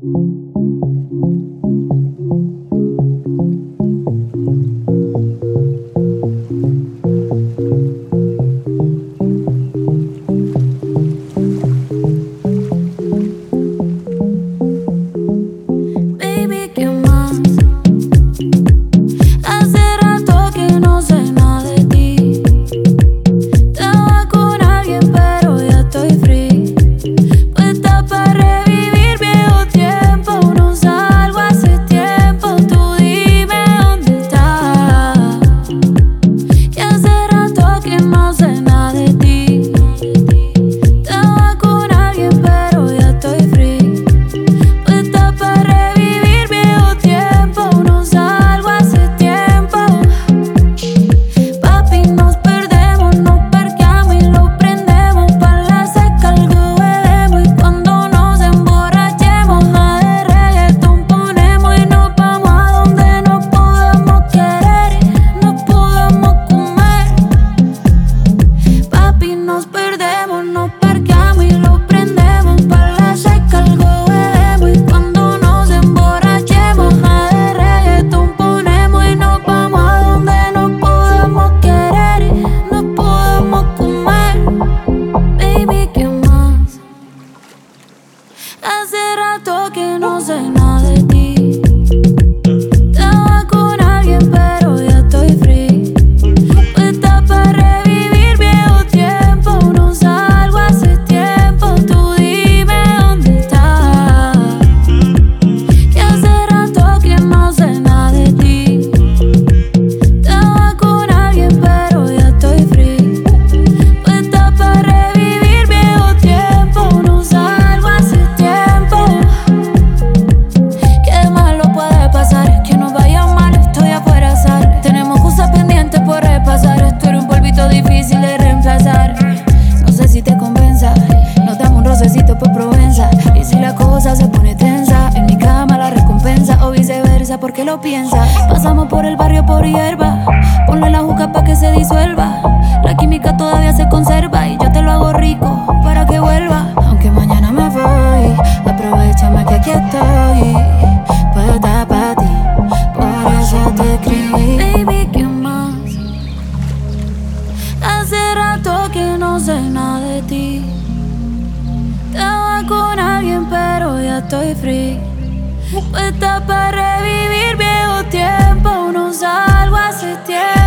Baby, ¿qué más? Hace rato que no sé nada de ti. Estaba con alguien pero ya estoy free. Puesta para revivir viejo tiempo. No salgo hace tiempo. Tú dime dónde estás. Que hace rato que no sé nada de ti. Estaba con alguien pero ya estoy free. Puesta para revivir viejo tiempo. No salgo hace tiempo. Papi, nos perdemos, nos parqueamos y lo prendemos. Pa' la seca algo bebemos. Y cuando nos emborrachemos, a de reggaetón ponemos. Y nos vamos a donde nos podamos querer y nos podamos comer. Papi, nos perdemos, nos parqueamos y lo prendemos. Pa' la seca algo bebemos. Y cuando nos emborrachemos, a de reggaetón ponemos. Y nos vamos a donde nos podamos querer y nos podamos comer. Baby, ¿qué más? Hace rato que no sé nada de ti. Estaba con alguien pero ya estoy free. Puesta para revivir viejo tiempo. No salgo hace tiempo. Tú dime dónde estás. Que hace rato que no sé nada de ti. Estaba con alguien pero ya estoy free. Puesta para revivir viejo tiempo. No salgo hace tiempo. ¿Qué malo puede pasar? Que nos vaya mal, estoy afuera azar. Tenemos cosas pendientes por repasar. Esto era un polvito difícil de reemplazar. No sé si te convenza. Nos damos un rocecito por Provenza. Y si la cosa se pone tensa, en mi cama la recompensa. O viceversa, porque lo piensa. Pasamos por el barrio por hierba. Ponlo en la juca pa' que se disuelva. La química todavía se conserva. Y yo te lo hago rico para que vuelva. Aunque mañana me voy, aprovechame que aquí estoy. Puesta pa' ti, por eso te escribí. Baby, ¿qué más? Hace rato que no sé nada de ti. Estaba con alguien pero ya estoy free. Puesta para revivir viejo tiempo. No salgo hace tiempo.